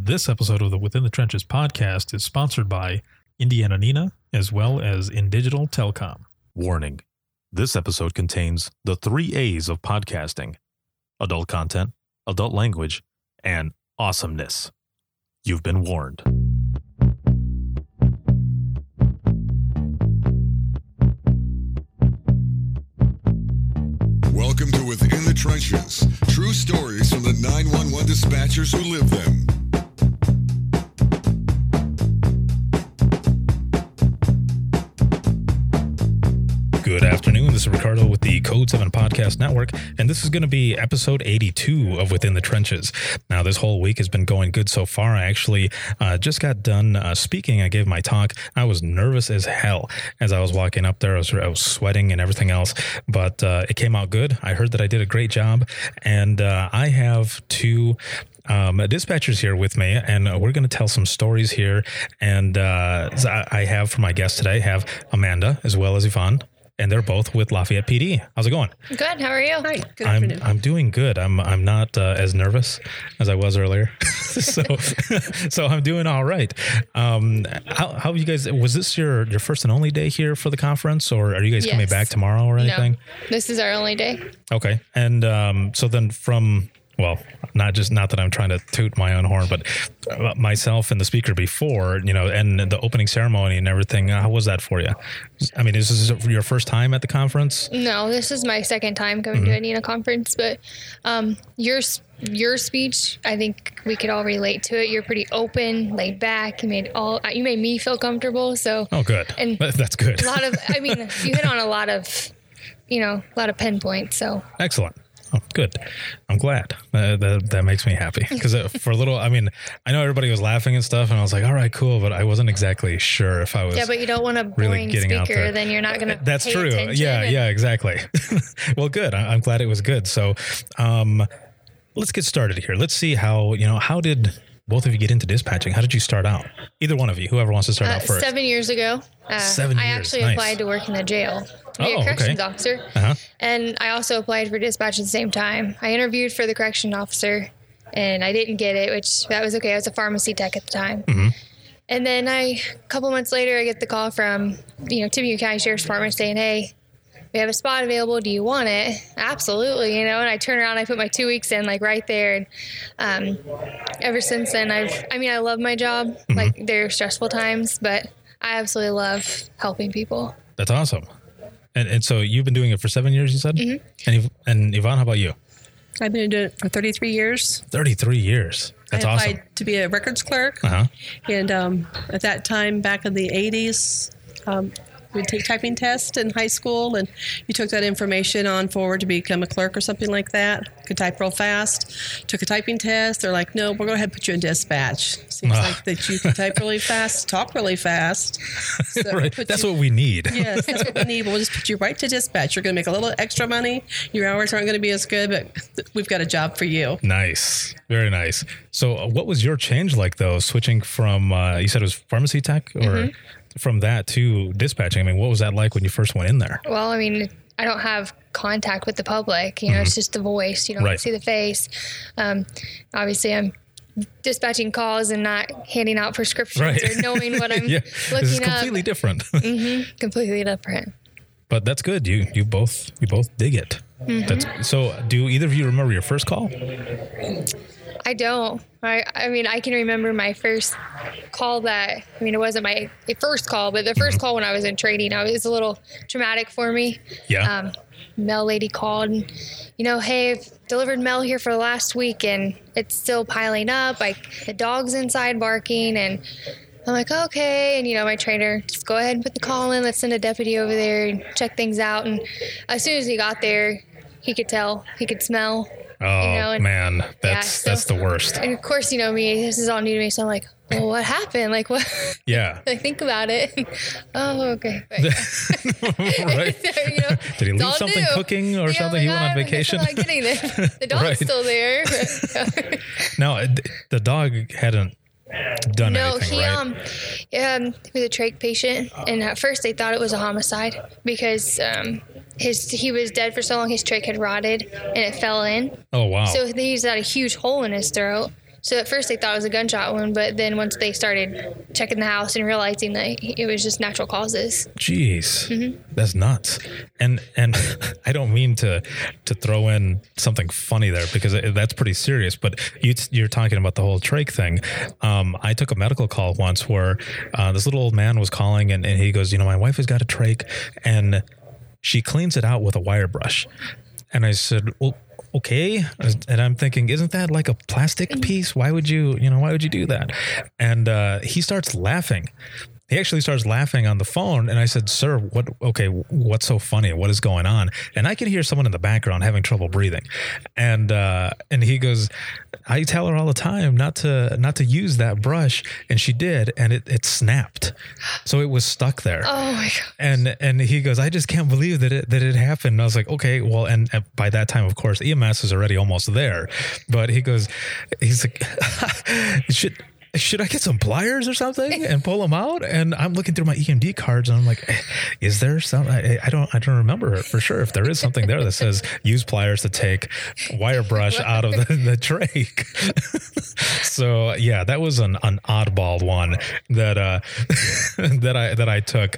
This episode of the Within the Trenches podcast is sponsored by Indiana Nina as well as InDigital Telecom. Warning: this episode contains the 3 A's of podcasting: adult content, adult language, and awesomeness. You've been warned. Welcome to Within the Trenches. True stories from the 911 dispatchers who live them. Good afternoon. This is Ricardo with the Code 7 Podcast Network, and this is going to be episode 82 of Within the Trenches. Now, this whole week has been going good so far. I actually just got done speaking. I gave my talk. I was nervous as hell as I was walking up there. I was sweating and everything else, but it came out good. I heard that I did a great job, and I have two dispatchers here with me, and we're going to tell some stories here. And I have for my guest today, have Amanda as well as Yvonne. And they're both with Lafayette PD. How's it going? Good. How are you? Hi. Good afternoon. I'm doing good. I'm not as nervous as I was earlier, so I'm doing all right. How have you guys? Was this your first and only day here for the conference, or are you guys coming back tomorrow or anything? No, this is our only day. Okay, and so then well, not that I'm trying to toot my own horn, but myself and the speaker before, and the opening ceremony and everything. How was that for you? I mean, is this your first time at the conference? No, this is my second time coming to a NINA conference, but your speech, I think we could all relate to it. You're pretty open, laid back. You made me feel comfortable. So good. And that's good. you hit on a lot of pinpoints. So excellent. Oh, good. I'm glad. That makes me happy because for a little, I know everybody was laughing and stuff, and I was like, all right, cool, but I wasn't exactly sure if I was. Yeah, but you don't want a really boring speaker, then you're not going to. That's pay true. attention. Yeah, exactly. Well, good. I'm glad it was good. So, let's get started here. Let's see how did both of you get into dispatching? How did you start out? Either one of you, whoever wants to start out first. 7 years ago. 7 years. I actually applied to work in the jail to be a corrections officer. Uh-huh. And I also applied for dispatch at the same time. I interviewed for the correction officer, and I didn't get it, which that was okay. I was a pharmacy tech at the time. Mm-hmm. And then a couple months later, I get the call from, Tippecanoe County Sheriff's Department saying, hey, we have a spot available. Do you want it? Absolutely. And I turn around, I put my 2 weeks in, right there. And ever since then, I love my job. Mm-hmm. There are stressful times, but I absolutely love helping people. That's awesome. And so you've been doing it for 7 years, you said? Mm-hmm. And Yvonne, how about you? I've been doing it for 33 years. 33 years. That's awesome. I applied to be a records clerk. Uh-huh. And at that time, back in the 80s, we'd take typing tests in high school, and you took that information on forward to become a clerk or something like that. Could type real fast. Took a typing test. They're like, no, we'll go ahead and put you in dispatch. Seems like that you can type really fast, talk really fast. So right. That's what we need. Yes, that's what we need. We'll just put you right to dispatch. You're going to make a little extra money. Your hours aren't going to be as good, but we've got a job for you. Nice. Very nice. So what was your change like, though, switching from, you said it was pharmacy tech, or... Mm-hmm. From that to dispatching? What was that like when you first went in there? Well, I don't have contact with the public. Mm-hmm. It's just the voice. You don't see the face. Obviously, I'm dispatching calls and not handing out prescriptions or knowing what I'm looking up. This is completely different. Mm-hmm. Completely different. But that's good. You both dig it. Mm-hmm. So do either of you remember your first call? I don't. I can remember my first call it wasn't my first call, but the first call when I was in training, it was a little traumatic for me. Yeah. Mail lady called and, hey, I've delivered mail here for the last week and it's still piling up. The dog's inside barking, and I'm like, okay. And, my trainer, just go ahead and put the call in. Let's send a deputy over there and check things out. And as soon as he got there, he could tell, he could smell. Oh, man, that's the worst. And of course, me, this is all new to me. So I'm like, well, what happened? What? Yeah. Think about it. Oh, okay. Right. Did he leave something cooking or something? He went on vacation? I'm not getting there. The dog's still there. No, the dog hadn't done anything, right? No, he was a trach patient. And at first they thought it was a homicide because he was dead for so long, his trach had rotted and it fell in. Oh, wow. So he's got a huge hole in his throat. So at first they thought it was a gunshot wound, but then once they started checking the house and realizing that it was just natural causes. Jeez, That's nuts. And I don't mean to throw in something funny there because that's pretty serious, but you're talking about the whole trach thing. I took a medical call once where this little old man was calling and he goes, my wife has got a trach and she cleans it out with a wire brush. And I said, well, okay. And I'm thinking, isn't that like a plastic piece? Why would you do that? And he starts laughing. He actually starts laughing on the phone. And I said, sir, what's so funny? What is going on? And I can hear someone in the background having trouble breathing. And he goes, I tell her all the time not to use that brush. And she did. And it snapped. So it was stuck there. Oh my God. And he goes, I just can't believe that it happened. And I was like, okay, well, and by that time, of course, EMS is already almost there. But he's like, should I get some pliers or something and pull them out? And I'm looking through my EMD cards and I'm like, is there some? I don't remember for sure if there is something there that says use pliers to take wire brush out of the trach. So yeah, that was an oddball one that that I took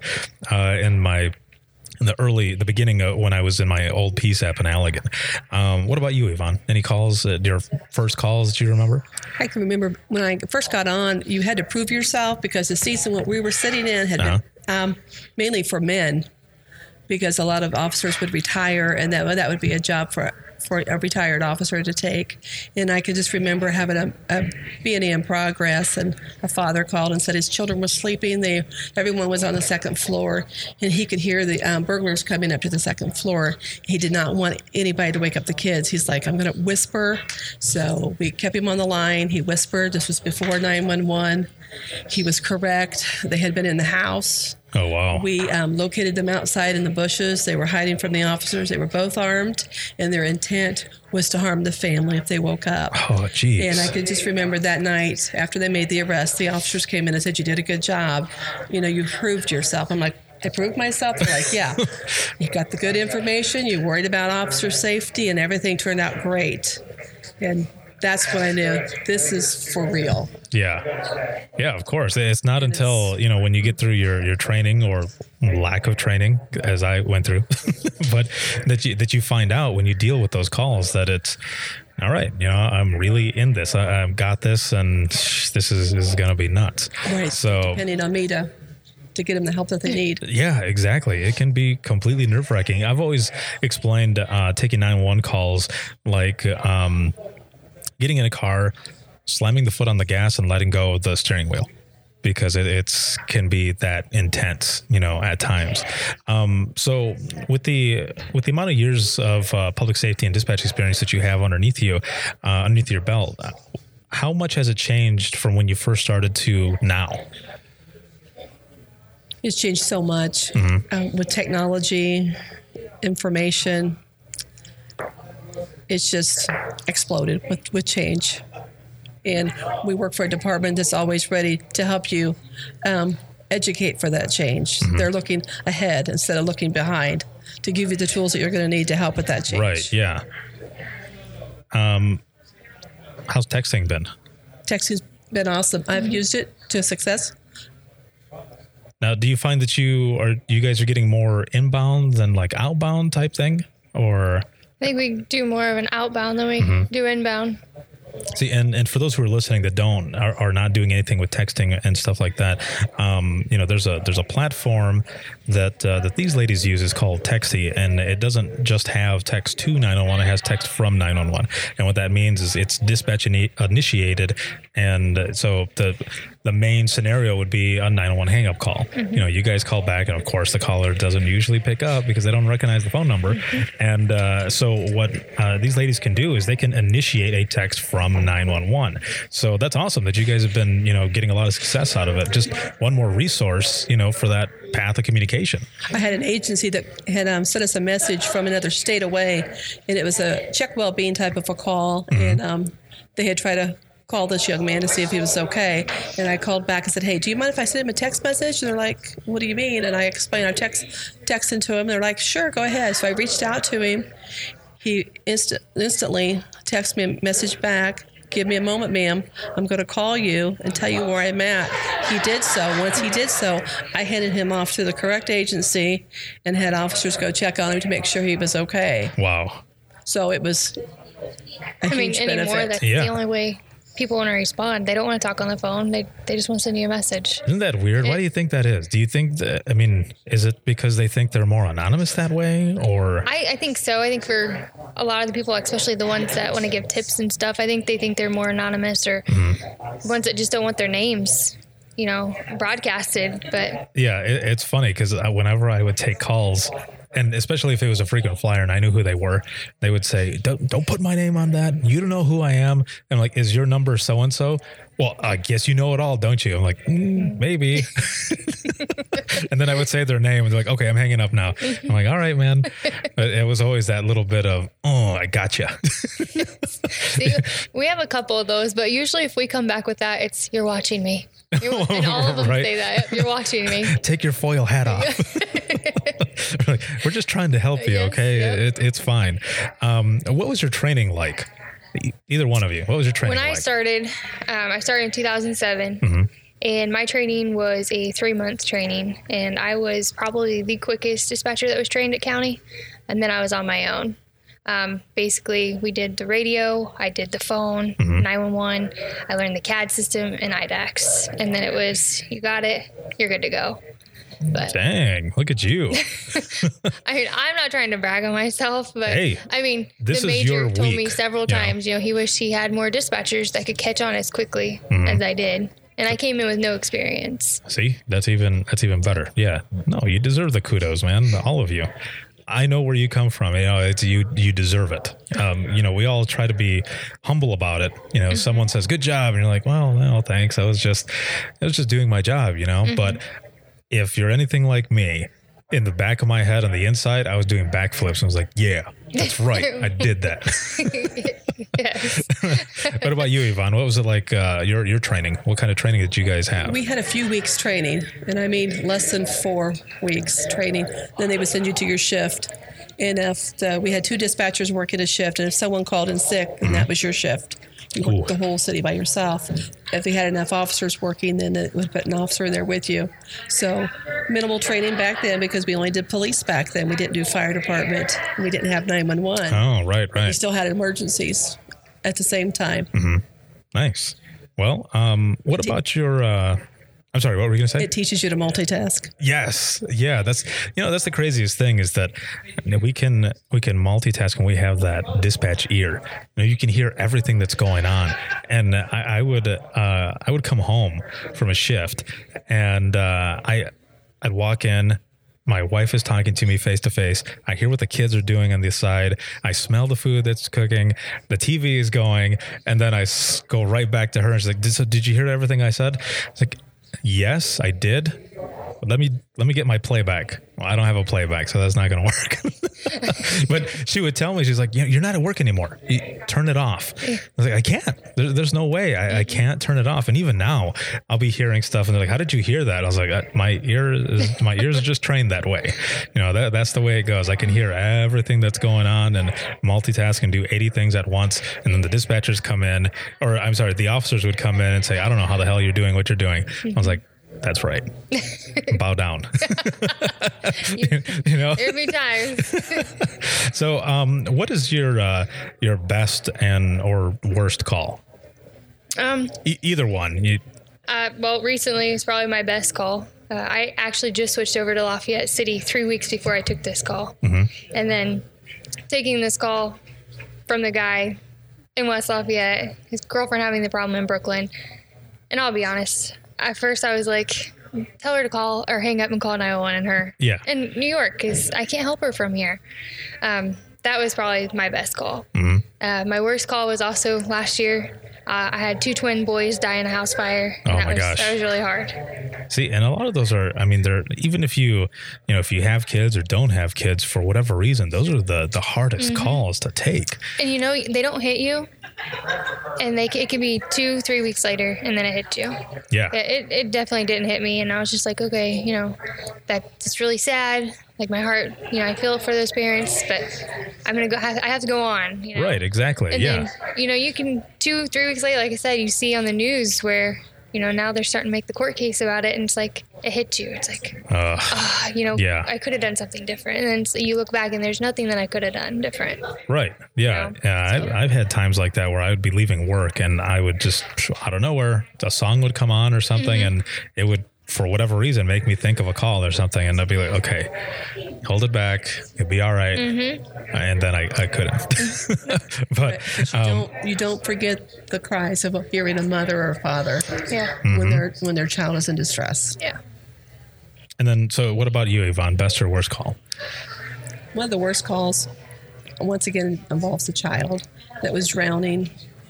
in the beginning of when I was in my old PSAP in Allegan. What about you, Yvonne? Any calls, your first calls that you remember? I can remember when I first got on, you had to prove yourself because the seats in what we were sitting in had been mainly for men because a lot of officers would retire and that would be a job for a retired officer to take. And I could just remember having a B&E in progress and a father called and said his children were sleeping. Everyone was on the second floor and he could hear the burglars coming up to the second floor. He did not want anybody to wake up the kids. He's like, I'm going to whisper. So we kept him on the line. He whispered. This was before 911. He was correct. They had been in the house. Oh, wow. We located them outside in the bushes. They were hiding from the officers. They were both armed, and their intent was to harm the family if they woke up. Oh, geez. And I could just remember that night after they made the arrest, the officers came in and said, you did a good job. You proved yourself. I'm like, I proved myself? They're like, yeah. You got the good information. You worried about officer safety, and everything turned out great. And that's when I knew this is for real. Yeah. Yeah, of course. It's not until, when you get through your training or lack of training, as I went through, but that you find out when you deal with those calls that it's, all right, I'm really in this. I've got this, and this is going to be nuts. Right. So depending on me to get them the help that they need. Yeah, exactly. It can be completely nerve-wracking. I've always explained taking 911 calls like getting in a car, slamming the foot on the gas and letting go of the steering wheel because it can be that intense, at times. So with the amount of years of public safety and dispatch experience that you have underneath your belt, how much has it changed from when you first started to now? It's changed so much with technology, information. It's just exploded with change. And we work for a department that's always ready to help you educate for that change. They're looking ahead instead of looking behind to give you the tools that you're going to need to help with that change. Right, yeah. How's texting been? Texting's been awesome. I've used it to success. Now, do you find that you guys are getting more inbound than like outbound type thing? Or I think we do more of an outbound than we do inbound. See, and for those who are listening that are not doing anything with texting and stuff like that, there's a platform that these ladies use is called Texty, and it doesn't just have text to 911, it has text from 911. And what that means is it's dispatch initiated, and so the main scenario would be a 911 hang-up call. You guys call back, and of course the caller doesn't usually pick up because they don't recognize the phone number. And so what these ladies can do is they can initiate a text from 911. So that's awesome that you guys have been, getting a lot of success out of it. Just one more resource, for that path of communication. I had an agency that had sent us a message from another state away, and it was a check well-being type of a call, and they had tried to call this young man to see if he was okay. And I called back and said, hey, do you mind if I send him a text message? And they're like, what do you mean? And I explained our texting to him. They're like, sure, go ahead. So I reached out to him. He instantly texted me a message back, give me a moment, ma'am. I'm going to call you and tell you where I'm at. He did so. Once he did so, I handed him off to the correct agency and had officers go check on him to make sure he was okay. Wow. So it was a huge benefit. Anymore, that's the only way people want to respond. They don't want to talk on the phone. They just want to send you a message. Isn't that weird? Why do you think that is? Do you think that, I mean, is it because they think they're more anonymous that way, or? I think so. I think for a lot of the people, especially the ones that want to give tips and stuff, I think they think they're more anonymous, or ones that just don't want their names, broadcasted. But yeah, it's funny because whenever I would take calls, and especially if it was a frequent flyer and I knew who they were, they would say, don't put my name on that. You don't know who I am. And I'm like, is your number so-and-so? Well, I guess you know it all, don't you? I'm like, maybe. And then I would say their name and they're like, okay, I'm hanging up now. I'm like, all right, man. But it was always that little bit of, oh, I gotcha. See, we have a couple of those, but usually if we come back with that, it's, you're watching me. And all of them say that. You're watching me. Take your foil hat off. We're just trying to help you, okay? Yep. It's fine. What was your training like? Either one of you. What was your training like? When I started in 2007, and my training was a 3-month training, and I was probably the quickest dispatcher that was trained at county, and then I was on my own. Basically, we did the radio, I did the phone, 911, I learned the CAD system and IDAX, and then it was, you got it, you're good to go. But, dang, look at you. I mean, I'm not trying to brag on myself, but hey, I mean, the major told me several times, he wished he had more dispatchers that could catch on as quickly as I did. And I came in with no experience. See, that's even better. Yeah. No, you deserve the kudos, man. All of you. I know where you come from. It's you deserve it. We all try to be humble about it. Someone says, good job. And you're like, well, no, thanks. I was just doing my job, But if you're anything like me, in the back of my head on the inside, I was doing backflips. And I was like, yeah, that's right. I did that. Yes. What about you, Yvonne? What was it like, your training? What kind of training did you guys have? We had a few weeks training, and I mean less than 4 weeks training. Then they would send you to your shift. And if we had 2 dispatchers working a shift, and if someone called in sick, then that was your shift. You worked the whole city by yourself. If we had enough officers working, then it would put an officer there with you. So minimal training back then because we only did police back then. We didn't do fire department. We didn't have 911. Oh, right. We still had emergencies at the same time. Nice. Well, what about your... I'm sorry, what were you going to say? It teaches you to multitask. Yes. Yeah. That's the craziest thing is that we can multitask and we have that dispatch ear. You can hear everything that's going on. And I would come home from a shift and I'd walk in. My wife is talking to me face to face. I hear what the kids are doing on the side. I smell the food that's cooking. The TV is going. And then I go right back to her and she's like, did you hear everything I said? It's like, yes, I did. Let me get my playback. Well, I don't have a playback, so that's not going to work. But she would tell me, she's like, you're not at work anymore. Turn it off. I was like, I can't. There's no way. I can't turn it off. And even now, I'll be hearing stuff, and they're like, how did you hear that? I was like, my ears are just trained that way. That's the way it goes. I can hear everything that's going on and multitask and do 80 things at once. And then the dispatchers come in, or I'm sorry, the officers would come in and say, I don't know how the hell you're doing what you're doing. I was like, that's right. Bow down. Every time. So, what is your best and or worst call? Either one. Well, recently it's probably my best call. I actually just switched over to Lafayette City 3 weeks before I took this call, and then taking this call from the guy in West Lafayette, his girlfriend having the problem in Brooklyn, and I'll be honest. At first, I was like, tell her to call or hang up and call 911 and her. Yeah. In New York, because I can't help her from here. That was probably my best call. My worst call was also last year. I had 2 twin boys die in a house fire. And that was really hard. See, and a lot of those are, I mean, they're, even if you have kids or don't have kids for whatever reason, those are the hardest calls to take. And they don't hit you, and it can be 2-3 weeks later, and then it hits you. Yeah. It definitely didn't hit me, and I was just like, okay, that's really sad. Like my heart, I feel it for those parents, but I'm going to go, I have to go on. Right, exactly. And then, you can 2-3 weeks later, like I said, you see on the news where, now they're starting to make the court case about it, and it's like, it hit you. It's like, I could have done something different. And then so you look back and there's nothing that I could have done different. Right. Yeah. Yeah. I've had times like that where I would be leaving work and I would just, out of nowhere, a song would come on or something, and it would, for whatever reason, make me think of a call or something, and I'd be like, okay, hold it back, it'll be all right. And then I couldn't. but you don't forget the cries of hearing a mother or a father when their child is in distress. Yeah. And then, so what about you, Yvonne? Best or worst call? One of the worst calls, once again, involves a child that was drowning,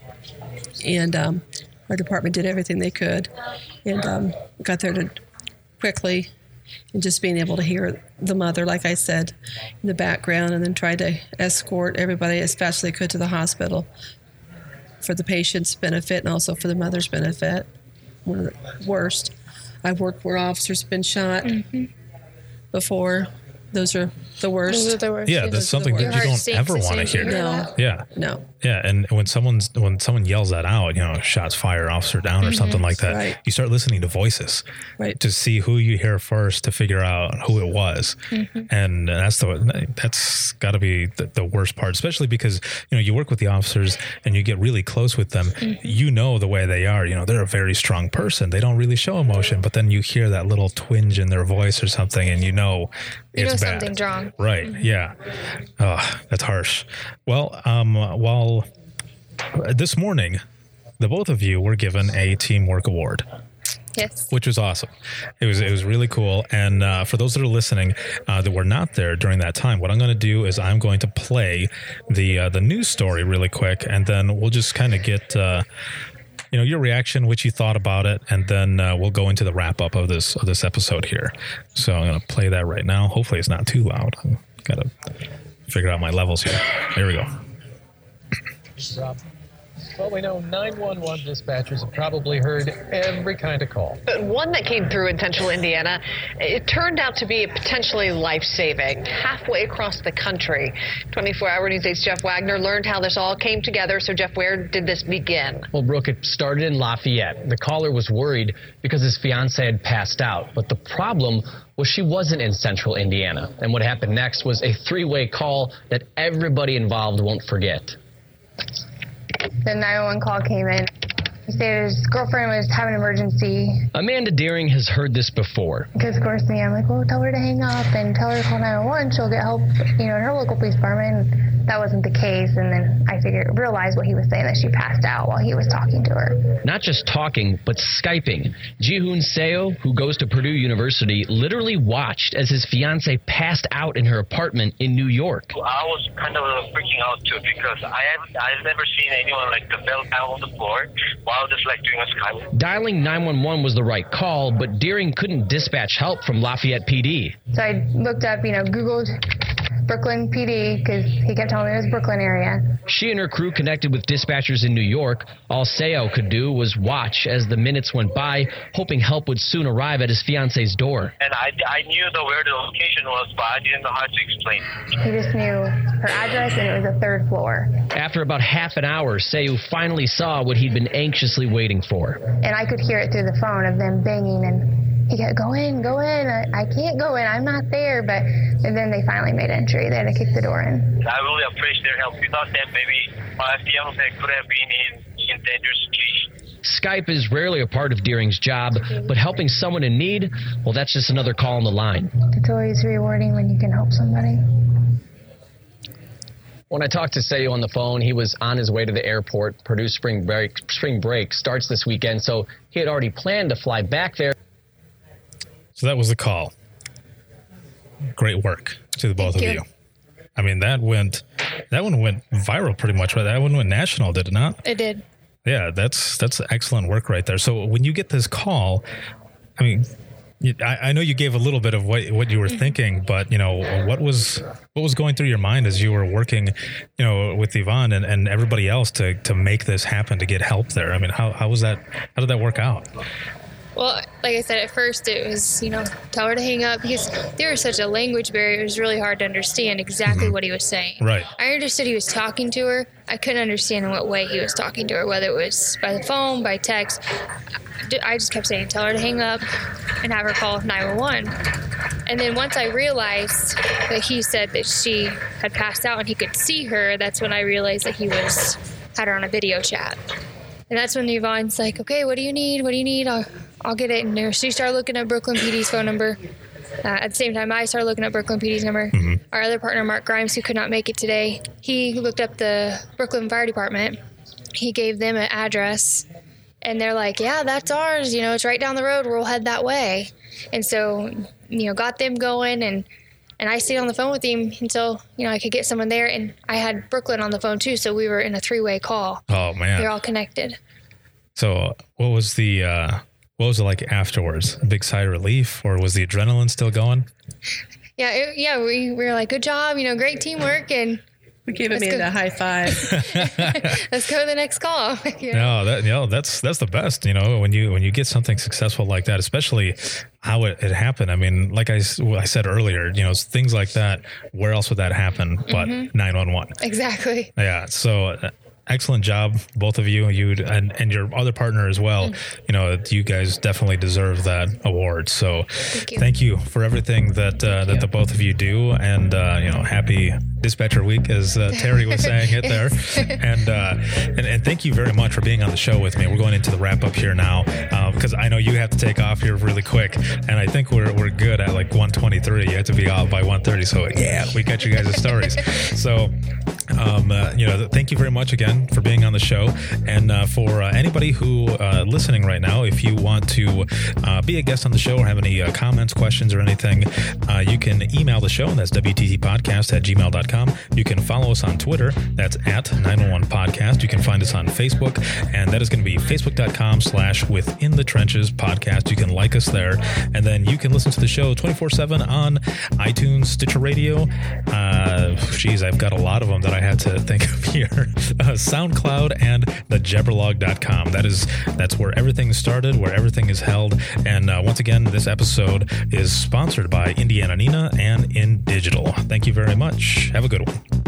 and our department did everything they could and got there quickly, and just being able to hear the mother, like I said, in the background, and then tried to escort everybody as fast as they could to the hospital for the patient's benefit and also for the mother's benefit. One of the worst. I've worked where officers have been shot before. Those are the worst. Those are the worst. Yeah, that's something that you don't ever want to hear. No. Yeah. No. Yeah, and when someone yells that out, shots fired, officer down, or something like that, right. You start listening to voices, right, to see who you hear first, to figure out who it was, and that's got to be the worst part, especially because you work with the officers and you get really close with them. The way they are. They're a very strong person. They don't really show emotion, but then you hear that little twinge in their voice or something, and it's bad. Something's wrong. Right. Yeah. Oh, that's harsh. Well, while this morning, the both of you were given a teamwork award. Yes. Which was awesome. It was really cool. And for those that are listening that were not there during that time, what I'm going to do is I'm going to play the news story really quick, and then we'll just kind of get your reaction, what you thought about it, and then we'll go into the wrap up of this episode here. So I'm going to play that right now. Hopefully it's not too loud. I've got to figure out my levels here. There we go. Well, we know 911 dispatchers have probably heard every kind of call. But one that came through in central Indiana, it turned out to be potentially life-saving halfway across the country. 24-Hour News 8's Jeff Wagner learned how this all came together. So, Jeff, where did this begin? Well, Brooke, it started in Lafayette. The caller was worried because his fiancée had passed out. But the problem was she wasn't in central Indiana. And what happened next was a three-way call that everybody involved won't forget. The 911 call came in. He said his girlfriend was having an emergency. Amanda Deering has heard this before. Because, of course, I'm like, well, tell her to hang up and tell her to call 911. She'll get help, in her local police department. And that wasn't the case. And then I realized what he was saying, that she passed out while he was talking to her. Not just talking, but Skyping. Jihoon Seo, who goes to Purdue University, literally watched as his fiancée passed out in her apartment in New York. I was kind of freaking out too, because I've never seen anyone fell down on the floor while just doing a Skype. Dialing 911 was the right call, but Deering couldn't dispatch help from Lafayette PD. So I looked up, Googled Brooklyn PD, because he kept telling me it was Brooklyn area. She and her crew connected with dispatchers in New York. All Seo could do was watch as the minutes went by, hoping help would soon arrive at his fiancée's door. And I knew where the location was, but I didn't know how to explain. He just knew her address, and it was the third floor. After about half an hour, Seo finally saw what he'd been anxiously waiting for. And I could hear it through the phone of them banging, and he kept, go in. I can't go in. I'm not there. And then they finally made entry. They had to kick the door in. I really appreciate their help. Without them, maybe my fiance could have been in dangerous situation. Skype is rarely a part of Deering's job, but helping someone in need, well, that's just another call on the line. It's always rewarding when you can help somebody. When I talked to Seo on the phone, he was on his way to the airport. Purdue spring break starts this weekend, so he had already planned to fly back there. So that was the call. Great work to the both of you. I mean, that one went viral pretty much, right? That one went national, did it not? It did. Yeah, that's excellent work right there. So when you get this call, I mean, I know you gave a little bit of what you were thinking, but what was going through your mind as you were working, with Yvonne and everybody else to make this happen, to get help there? I mean, how was that? How did that work out? Well, like I said, at first it was, tell her to hang up, because there was such a language barrier. It was really hard to understand exactly what he was saying. Right. I understood he was talking to her. I couldn't understand in what way he was talking to her, whether it was by the phone, by text. I just kept saying, tell her to hang up and have her call 911. And then once I realized that he said that she had passed out and he could see her, that's when I realized that he had her on a video chat. And that's when Yvonne's like, okay, what do you need? What do you need? I'll get it. And she started looking at Brooklyn PD's phone number. At the same time, I started looking at Brooklyn PD's number. Mm-hmm. Our other partner, Mark Grimes, who could not make it today, he looked up the Brooklyn Fire Department. He gave them an address. And they're like, yeah, that's ours. It's right down the road. We'll head that way. And so, got them going. And I stayed on the phone with him until, I could get someone there. And I had Brooklyn on the phone, too. So we were in a 3-way call. Oh, man. They're all connected. So what was it like afterwards? A big sigh of relief, or was the adrenaline still going? Yeah. We were like, good job, great teamwork. And we gave Amanda a high five. Let's go to the next call. No, that's the best. When you get something successful like that, especially how it happened. I mean, like I said earlier, things like that. Where else would that happen but 911? Exactly. Yeah. So. Excellent job, both of you, and your other partner as well. You guys definitely deserve that award. So thank you for everything that the both of you do. And, happy Dispatcher Week, as Terry was saying it there. And thank you very much for being on the show with me. We're going into the wrap up here now, because I know you have to take off here really quick. And I think we're good at like 1:23. You have to be off by 1:30. So yeah, we got you guys' stories. So, thank you very much again for being on the show. And for anybody who listening right now, if you want to be a guest on the show or have any comments, questions, or anything, you can email the show. That's WTTpodcast@gmail.com. You can follow us on Twitter. That's @911podcast. You can find us on Facebook, and that is going to be facebook.com/withinthetrenchespodcast. You can like us there, and then you can listen to the show 24/7 on iTunes, Stitcher Radio. I've got a lot of them that I had to think of here. SoundCloud and thejabberlog.com. That's where everything started, where everything is held. And once again, this episode is sponsored by Indiana Nina and In Digital. Thank you very much. Have a good one.